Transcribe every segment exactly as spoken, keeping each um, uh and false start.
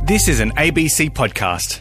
This is an A B C podcast.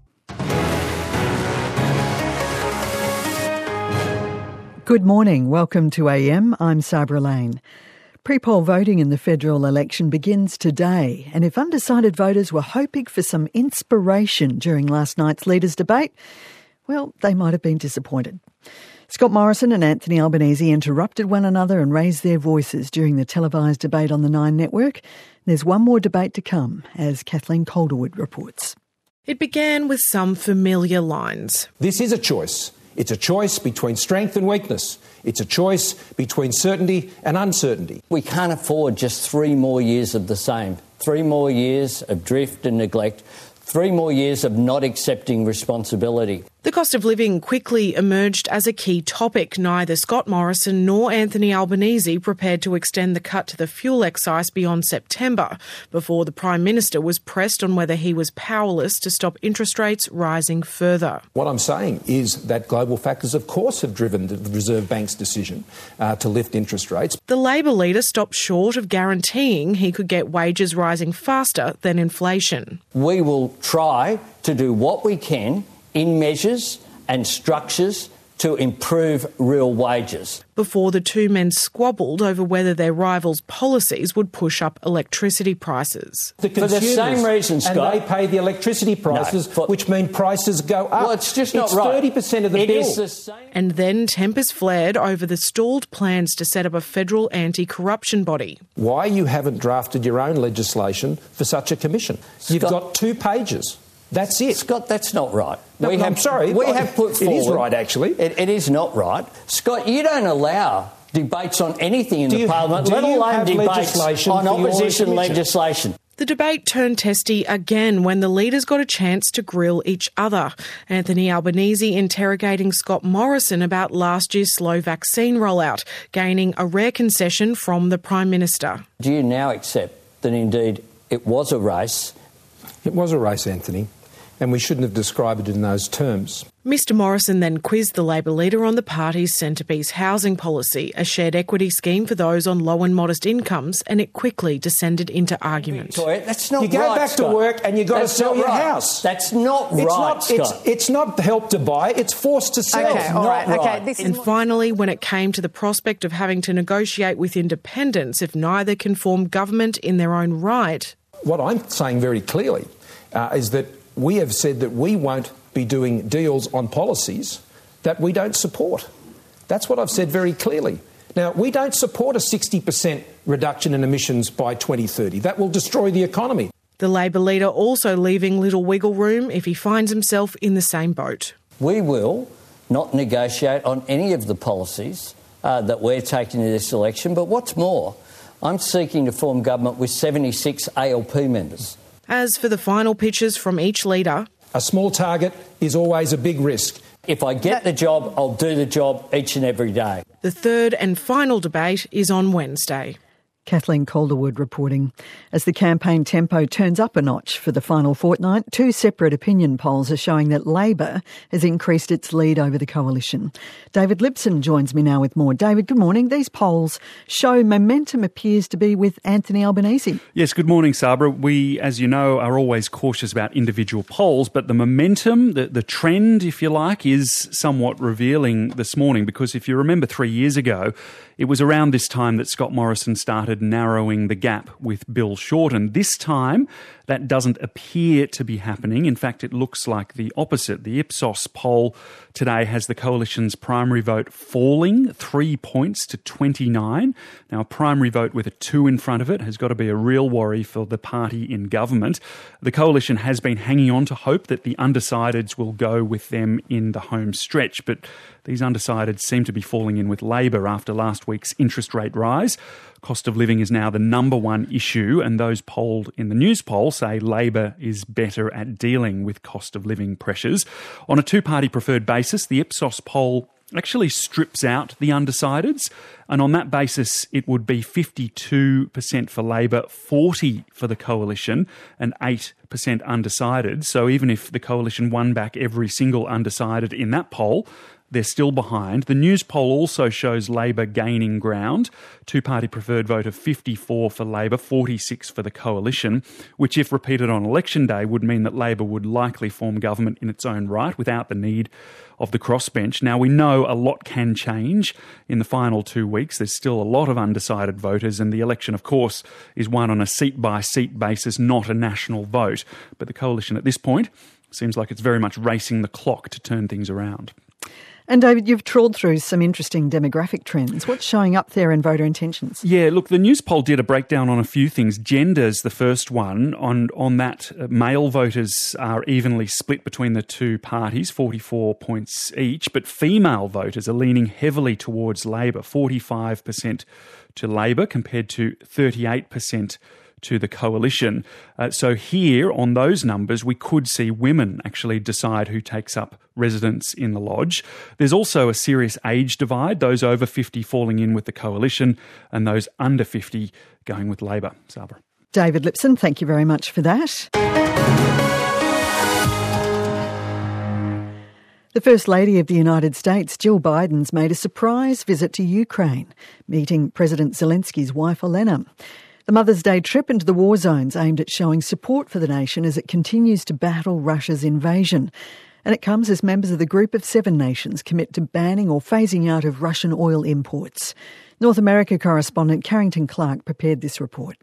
Good morning. Welcome to A M. I'm Sabra Lane. Pre-poll voting in the federal election begins today, and if undecided voters were hoping for some inspiration during last night's leaders' debate, well, they might have been disappointed. Scott Morrison and Anthony Albanese interrupted one another and raised their voices during the televised debate on the Nine Network. There's one more debate to come, as Kathleen Calderwood reports. It began with some familiar lines. This is a choice. It's a choice between strength and weakness. It's a choice between certainty and uncertainty. We can't afford just three more years of the same. Three more years of drift and neglect. Three more years of not accepting responsibility. The cost of living quickly emerged as a key topic. Neither Scott Morrison nor Anthony Albanese prepared to extend the cut to the fuel excise beyond September, before the Prime Minister was pressed on whether he was powerless to stop interest rates rising further. What I'm saying is that global factors, of course, have driven the Reserve Bank's decision uh, to lift interest rates. The Labor leader stopped short of guaranteeing he could get wages rising faster than inflation. We will try to do what we can in measures and structures to improve real wages. Before the two men squabbled over whether their rivals' policies would push up electricity prices. The For the same reason, Scott. And they pay the electricity prices, No, for, which mean prices go up. Well, it's just not it's right. thirty percent of the it bill. Is the same. And then tempers flared over the stalled plans to set up a federal anti-corruption body. Why you haven't drafted your own legislation for such a commission? Scott, You've got two pages. That's it. Scott, that's not right. No, we no, have, I'm sorry. We I, have put forward... It is right, actually. It, it is not right. Scott, you don't allow debates on anything in do the you, Parliament, let alone debates on opposition legislation. The debate turned testy again when the leaders got a chance to grill each other. Anthony Albanese interrogating Scott Morrison about last year's slow vaccine rollout, gaining a rare concession from the Prime Minister. Do you now accept that indeed it was a race? It was a race, Anthony, and we shouldn't have described it in those terms. Mister Morrison then quizzed the Labor leader on the party's centrepiece housing policy, a shared equity scheme for those on low and modest incomes, and it quickly descended into argument. Victoria, that's not right, You go back Scott. to work and you've got That's to sell not your right. house. That's not it's right, not, Scott. It's, it's not help to buy, it's forced to sell. Okay, It's all not right, right. okay. This is And finally, when it came to the prospect of having to negotiate with independents if neither can form government in their own right. What I'm saying very clearly uh, is that we have said that we won't be doing deals on policies that we don't support. That's what I've said very clearly. Now, we don't support a sixty percent reduction in emissions by twenty thirty. That will destroy the economy. The Labor leader also leaving little wiggle room if he finds himself in the same boat. We will not negotiate on any of the policies uh, that we're taking in this election, but what's more, I'm seeking to form government with seventy-six A L P members. As for the final pitches from each leader, a small target is always a big risk. If I get the job, I'll do the job each and every day. The third and final debate is on Wednesday. Kathleen Calderwood reporting. As the campaign tempo turns up a notch for the final fortnight, two separate opinion polls are showing that Labor has increased its lead over the coalition. David Lipson joins me now with more. David, good morning. These polls show momentum appears to be with Anthony Albanese. Yes, good morning, Sabra. We, as you know, are always cautious about individual polls, but the momentum, the, the trend, if you like, is somewhat revealing this morning, because if you remember three years ago, it was around this time that Scott Morrison started narrowing the gap with Bill Shorten. This time, that doesn't appear to be happening. In fact, it looks like the opposite. The Ipsos poll today has the coalition's primary vote falling three points to twenty-nine. Now, a primary vote with a two in front of it has got to be a real worry for the party in government. The coalition has been hanging on to hope that the undecideds will go with them in the home stretch, but these undecideds seem to be falling in with Labor after last week's interest rate rise. Cost of living is now the number one issue, and those polled in the news poll say Labor is better at dealing with cost of living pressures. On a two-party preferred basis, the Ipsos poll actually strips out the undecideds, and on that basis it would be fifty-two percent for Labor, forty percent for the coalition and eight percent undecided. So even if the coalition won back every single undecided in that poll, they're still behind. The News poll also shows Labor gaining ground. Two-party preferred vote of fifty-four for Labor, forty-six for the coalition, which if repeated on election day would mean that Labor would likely form government in its own right without the need of the crossbench. Now, we know a lot can change in the final two weeks. There's still a lot of undecided voters, and the election, of course, is won on a seat-by-seat basis, not a national vote. But the coalition at this point seems like it's very much racing the clock to turn things around. And David, you've trawled through some interesting demographic trends. What's showing up there in voter intentions? Yeah, look, the News poll did a breakdown on a few things. Gender's the first one. On on that, uh, male voters are evenly split between the two parties, forty-four points each, but female voters are leaning heavily towards Labor, forty-five percent to Labor compared to thirty-eight percent to the coalition. Uh, so here, on those numbers, we could see women actually decide who takes up residence in the lodge. There's also a serious age divide, those over fifty falling in with the coalition and those under fifty going with Labor. Sabra. David Lipson, thank you very much for that. The First Lady of the United States, Jill Biden's made a surprise visit to Ukraine, meeting President Zelensky's wife, Olena. The Mother's Day trip into the war zones aimed at showing support for the nation as it continues to battle Russia's invasion. And it comes as members of the Group of Seven Nations commit to banning or phasing out of Russian oil imports. North America correspondent Carrington Clark prepared this report.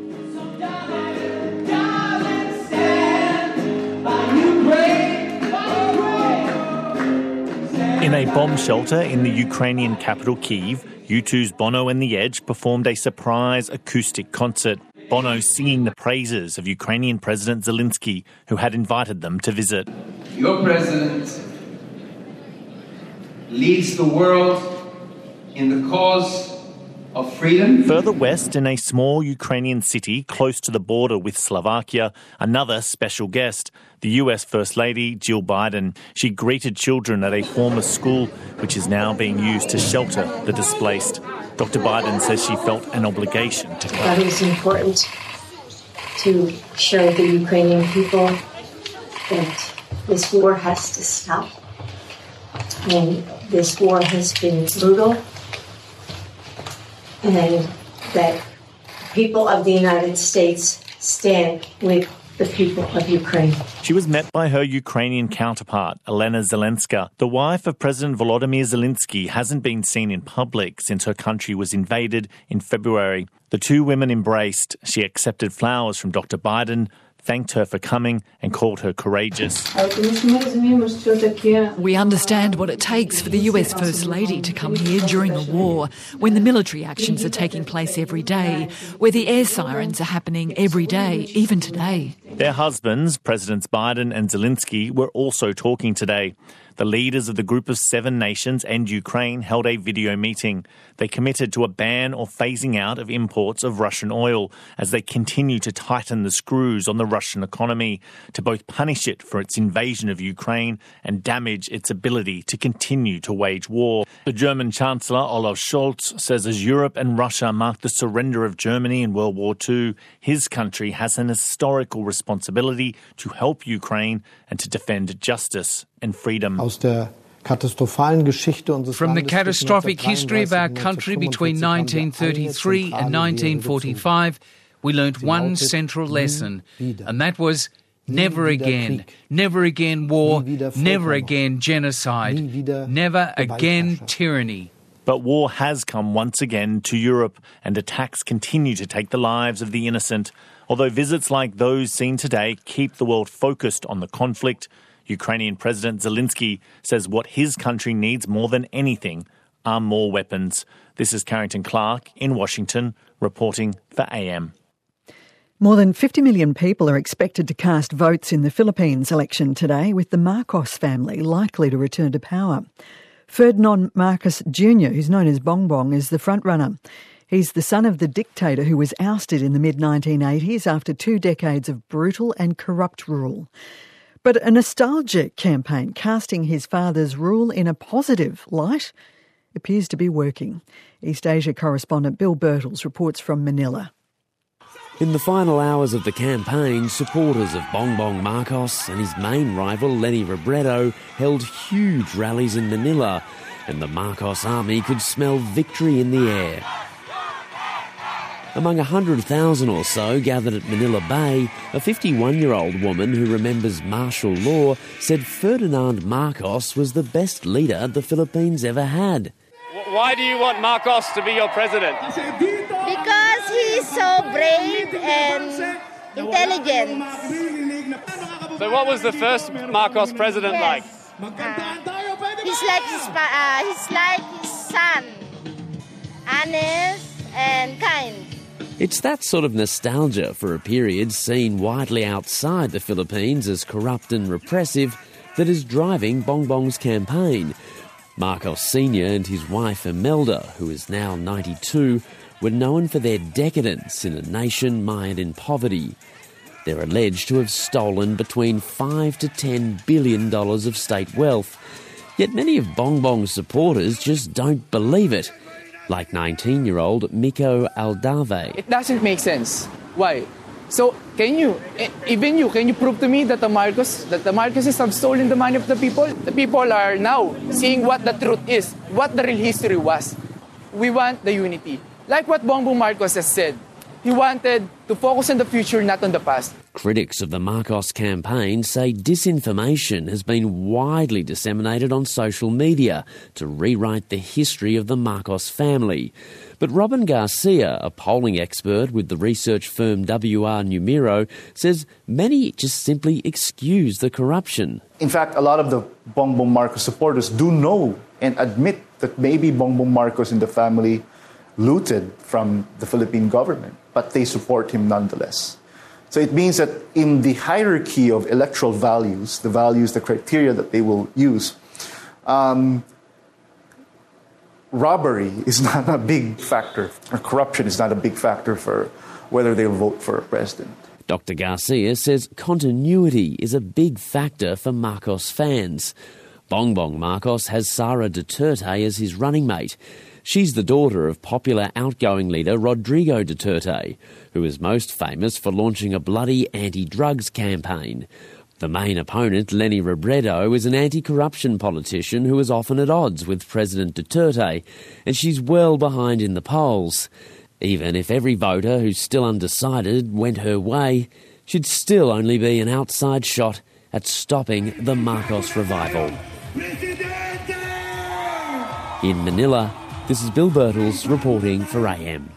In a bomb shelter in the Ukrainian capital Kyiv, U two's Bono and The Edge performed a surprise acoustic concert. Bono singing the praises of Ukrainian President Zelensky, who had invited them to visit. Your president leads the world in the cause of freedom. Further west, in a small Ukrainian city close to the border with Slovakia, another special guest, the U S First Lady, Jill Biden. She greeted children at a former school, which is now being used to shelter the displaced. Doctor Biden says she felt an obligation to come. That is important to show the Ukrainian people that this war has to stop. And this war has been brutal. And that people of the United States stand with the people of Ukraine. She was met by her Ukrainian counterpart, Olena Zelenska. The wife of President Volodymyr Zelensky hasn't been seen in public since her country was invaded in February. The two women embraced. She accepted flowers from Doctor Biden, thanked her for coming and called her courageous. We understand what it takes for the U S First Lady to come here during a war, when the military actions are taking place every day, where the air sirens are happening every day, even today. Their husbands, Presidents Biden and Zelensky, were also talking today. The leaders of the Group of Seven Nations and Ukraine held a video meeting. They committed to a ban or phasing out of imports of Russian oil as they continue to tighten the screws on the Russian economy to both punish it for its invasion of Ukraine and damage its ability to continue to wage war. The German Chancellor Olaf Scholz says as Europe and Russia mark the surrender of Germany in World War Two, his country has an historical responsibility to help Ukraine and to defend justice and freedom. From the catastrophic history of our country between nineteen thirty-three and nineteen forty-five, we learnt one central lesson, and that was never again, never again war, never again genocide, never again tyranny. But war has come once again to Europe, and attacks continue to take the lives of the innocent. Although visits like those seen today keep the world focused on the conflict, Ukrainian President Zelensky says what his country needs more than anything are more weapons. This is Carrington Clark in Washington, reporting for A M. More than fifty million people are expected to cast votes in the Philippines election today, with the Marcos family likely to return to power. Ferdinand Marcos Junior, who's known as Bongbong, is the frontrunner. He's the son of the dictator who was ousted in the mid nineteen eighties after two decades of brutal and corrupt rule. But a nostalgic campaign casting his father's rule in a positive light appears to be working. East Asia correspondent Bill Birtles reports from Manila. In the final hours of the campaign, supporters of Bongbong Marcos and his main rival Leni Robredo held huge rallies in Manila, and the Marcos army could smell victory in the air. Among one hundred thousand or so gathered at Manila Bay, a fifty-one-year-old woman who remembers martial law said Ferdinand Marcos was the best leader the Philippines ever had. Why do you want Marcos to be your president? Because he's so brave and intelligent. So what was the first Marcos president yes. like? Uh, he's like his, uh, he's like his son. Honest and kind. It's that sort of nostalgia for a period seen widely outside the Philippines as corrupt and repressive that is driving Bongbong's campaign. Marcos Senior and his wife Imelda, who is now ninety-two, were known for their decadence in a nation mired in poverty. They're alleged to have stolen between five to ten billion dollars of state wealth. Yet many of Bongbong's supporters just don't believe it, like nineteen-year-old Miko Aldave. It doesn't make sense. Why? So, can you, even you, can you prove to me that the Marcos, that the Marcoses have stolen the money of the people? The people are now seeing what the truth is, what the real history was. We want the unity. Like what Bongbong Marcos has said, he wanted to focus on the future, not on the past. Critics of the Marcos campaign say disinformation has been widely disseminated on social media to rewrite the history of the Marcos family. But Robin Garcia, a polling expert with the research firm W R Numero, says many just simply excuse the corruption. In fact, a lot of the Bongbong Marcos supporters do know and admit that maybe Bongbong Marcos and the family looted from the Philippine government, but they support him nonetheless. So it means that in the hierarchy of electoral values, the values, the criteria that they will use, um, robbery is not a big factor, or corruption is not a big factor for whether they'll vote for a president. Doctor Garcia says continuity is a big factor for Marcos fans. Bongbong Marcos has Sara Duterte as his running mate. She's the daughter of popular outgoing leader Rodrigo Duterte, who is most famous for launching a bloody anti-drugs campaign. The main opponent, Leni Robredo, is an anti-corruption politician who is often at odds with President Duterte, and she's well behind in the polls. Even if every voter who's still undecided went her way, she'd still only be an outside shot at stopping the Marcos revival. In Manila, this is Bill Birtles reporting for A M.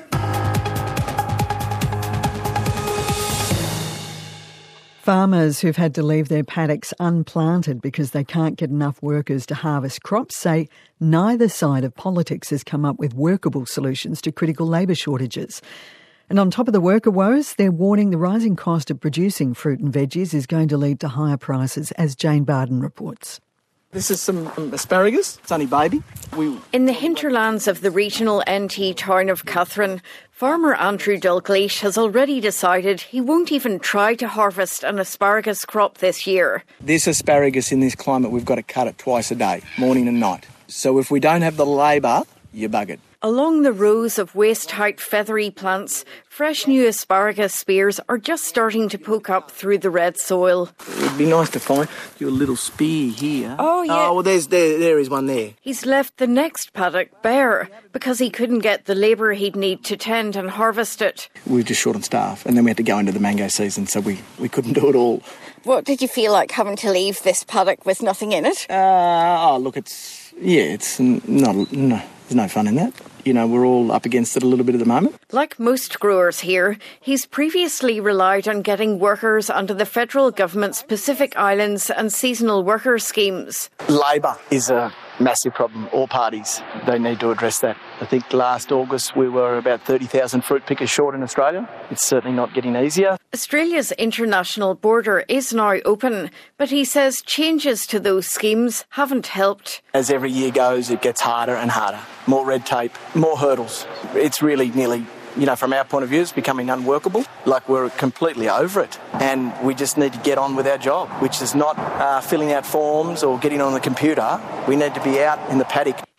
Farmers who've had to leave their paddocks unplanted because they can't get enough workers to harvest crops say neither side of politics has come up with workable solutions to critical labour shortages. And on top of the worker woes, they're warning the rising cost of producing fruit and veggies is going to lead to higher prices, as Jane Barden reports. This is some um, asparagus, sunny baby. We... In the hinterlands of the regional N T town of Catherine, farmer Andrew Dalgleish has already decided he won't even try to harvest an asparagus crop this year. This asparagus in this climate, we've got to cut it twice a day, morning and night. So if we don't have the labour, you're buggered. Along the rows of waist-height feathery plants, fresh new asparagus spears are just starting to poke up through the red soil. It would be nice to find your little spear here. Oh, yeah. Oh, well, there's, there, there is one there. He's left the next paddock bare because he couldn't get the labour he'd need to tend and harvest it. We were just short on staff, and then we had to go into the mango season, so we, we couldn't do it all. What did you feel like having to leave this paddock with nothing in it? Uh, oh, look, it's, yeah, it's not, no, there's no fun in that. You know, we're all up against it a little bit at the moment. Like most growers here, he's previously relied on getting workers under the federal government's Pacific Islands and seasonal worker schemes. Labour is a massive problem. All parties, they need to address that. I think last August we were about thirty thousand fruit pickers short in Australia. It's certainly not getting easier. Australia's international border is now open, but he says changes to those schemes haven't helped. As every year goes, it gets harder and harder. More red tape, more hurdles. It's really nearly, you know, from our point of view, it's becoming unworkable. Like we're completely over it. And we just need to get on with our job, which is not uh, filling out forms or getting on the computer. We need to be out in the paddock.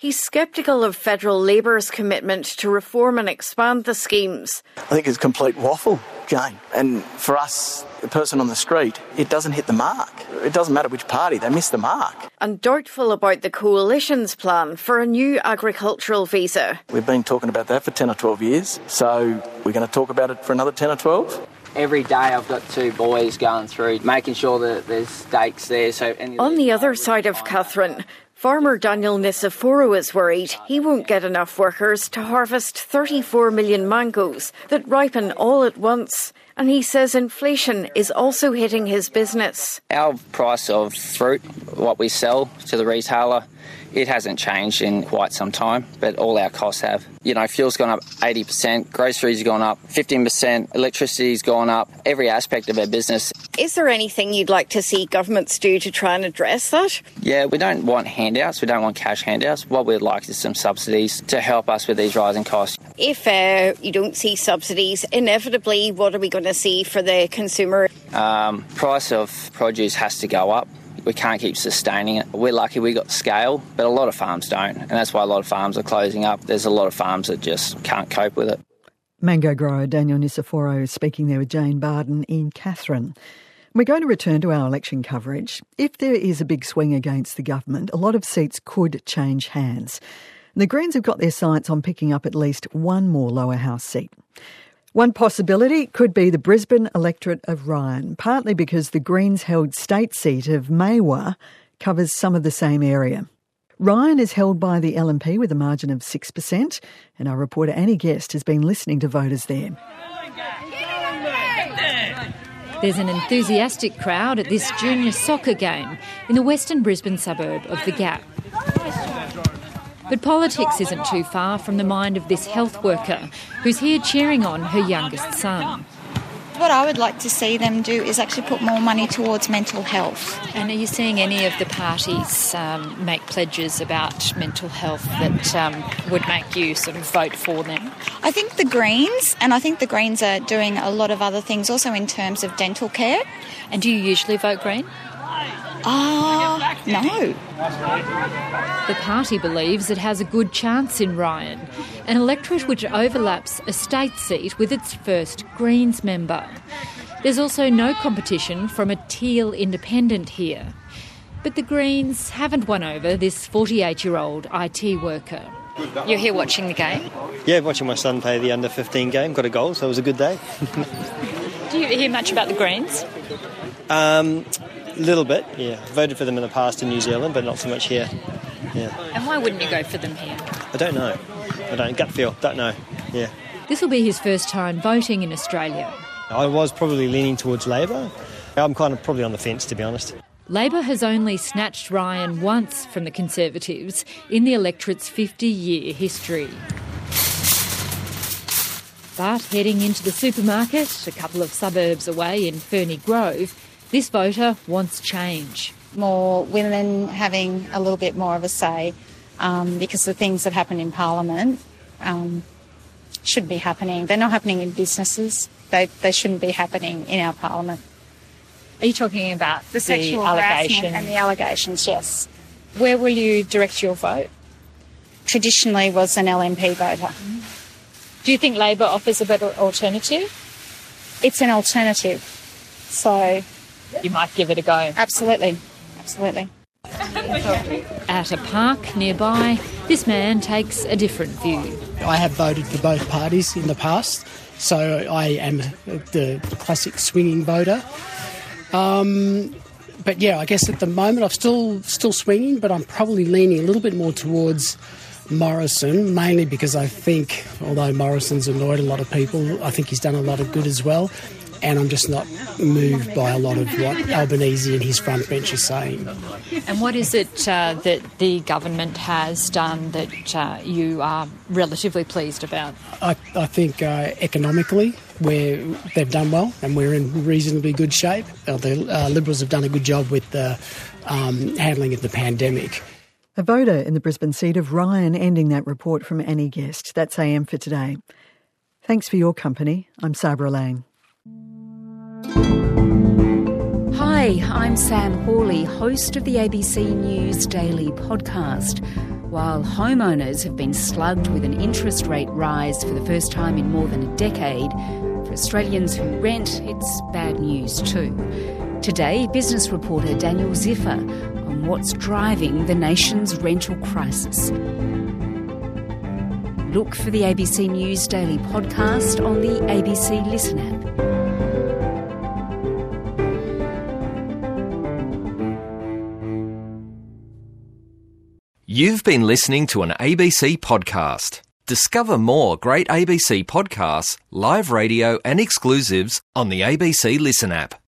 He's sceptical of federal Labour's commitment to reform and expand the schemes. I think it's complete waffle, Jane. And for us, the person on the street, it doesn't hit the mark. It doesn't matter which party, they miss the mark. And doubtful about the Coalition's plan for a new agricultural visa. We've been talking about that for ten or twelve years, so we're going to talk about it for another ten or twelve. Every day I've got two boys going through, making sure that there's stakes there. So any On the other side of Katherine, farmer Daniel Nisiforo is worried he won't get enough workers to harvest thirty-four million mangoes that ripen all at once. And he says inflation is also hitting his business. Our price of fruit, what we sell to the retailer, it hasn't changed in quite some time, but all our costs have. You know, fuel's gone up eighty percent, groceries have gone up fifteen percent, electricity's gone up, every aspect of our business. Is there anything you'd like to see governments do to try and address that? Yeah, we don't want handouts, we don't want cash handouts. What we'd like is some subsidies to help us with these rising costs. If uh, you don't see subsidies, inevitably, what are we going to see for the consumer? Um, price of produce has to go up. We can't keep sustaining it. We're lucky we got scale, but a lot of farms don't, and that's why a lot of farms are closing up. There's a lot of farms that just can't cope with it. Mango grower Daniel Nisiforo speaking there with Jane Barden in Katherine. We're going to return to our election coverage. If there is a big swing against the government, a lot of seats could change hands. The Greens have got their sights on picking up at least one more lower house seat. One possibility could be the Brisbane electorate of Ryan, partly because the Greens-held state seat of Maiwar covers some of the same area. Ryan is held by the L N P with a margin of six percent, and our reporter Annie Guest has been listening to voters there. There's an enthusiastic crowd at this junior soccer game in the western Brisbane suburb of The Gap. But politics isn't too far from the mind of this health worker who's here cheering on her youngest son. What I would like to see them do is actually put more money towards mental health. And are you seeing any of the parties um, make pledges about mental health that um, would make you sort of vote for them? I think the Greens, and I think the Greens are doing a lot of other things also in terms of dental care. And do you usually vote Green? Ah, uh, no. The party believes it has a good chance in Ryan, an electorate which overlaps a state seat with its first Greens member. There's also no competition from a Teal independent here. But the Greens haven't won over this forty-eight-year-old I T worker. You're here watching the game? Yeah, watching my son play the under fifteen game. Got a goal, so it was a good day. Do you hear much about the Greens? Um... A little bit, yeah. Voted for them in the past in New Zealand, but not so much here. Yeah. And why wouldn't you go for them here? I don't know. I don't. Gut feel. Don't know. Yeah. This will be his first time voting in Australia. I was probably leaning towards Labor. I'm kind of probably on the fence, to be honest. Labor has only snatched Ryan once from the Conservatives in the electorate's fifty-year history. But heading into the supermarket, a couple of suburbs away in Ferny Grove, this voter wants change. More women having a little bit more of a say um, because the things that happen in Parliament um, should be happening. They're not happening in businesses. They they shouldn't be happening in our Parliament. Are you talking about the, the sexual allegation harassment and the allegations? Yes. Where will you direct your vote? Traditionally was an L N P voter. Do you think Labor offers a better alternative? It's an alternative, so you might give it a go. Absolutely, absolutely. At a park nearby, this man takes a different view. I have voted for both parties in the past, so I am the classic swinging voter. Um, but yeah, I guess at the moment I'm still still swinging, but I'm probably leaning a little bit more towards Morrison, mainly because I think, although Morrison's annoyed a lot of people, I think he's done a lot of good as well. And I'm just not moved by a lot of what Albanese and his front bench are saying. And what is it uh, that the government has done that uh, you are relatively pleased about? I, I think uh, economically we're, they've done well and we're in reasonably good shape. Uh, the uh, Liberals have done a good job with the um, handling of the pandemic. A voter in the Brisbane seat of Ryan, ending that report from Annie Guest. That's A M for today. Thanks for your company. I'm Sabra Lane. Hi, I'm Sam Hawley, host of the A B C News Daily podcast. while homeowners have been slugged with an interest rate rise for the first time in more than a decade, for Australians who rent, it's bad news too. Today, business reporter Daniel Ziffer on what's driving the nation's rental crisis. Look for the A B C News Daily podcast on the A B C Listen app. You've been listening to an A B C podcast. Discover more great A B C podcasts, live radio and exclusives on the A B C Listen app.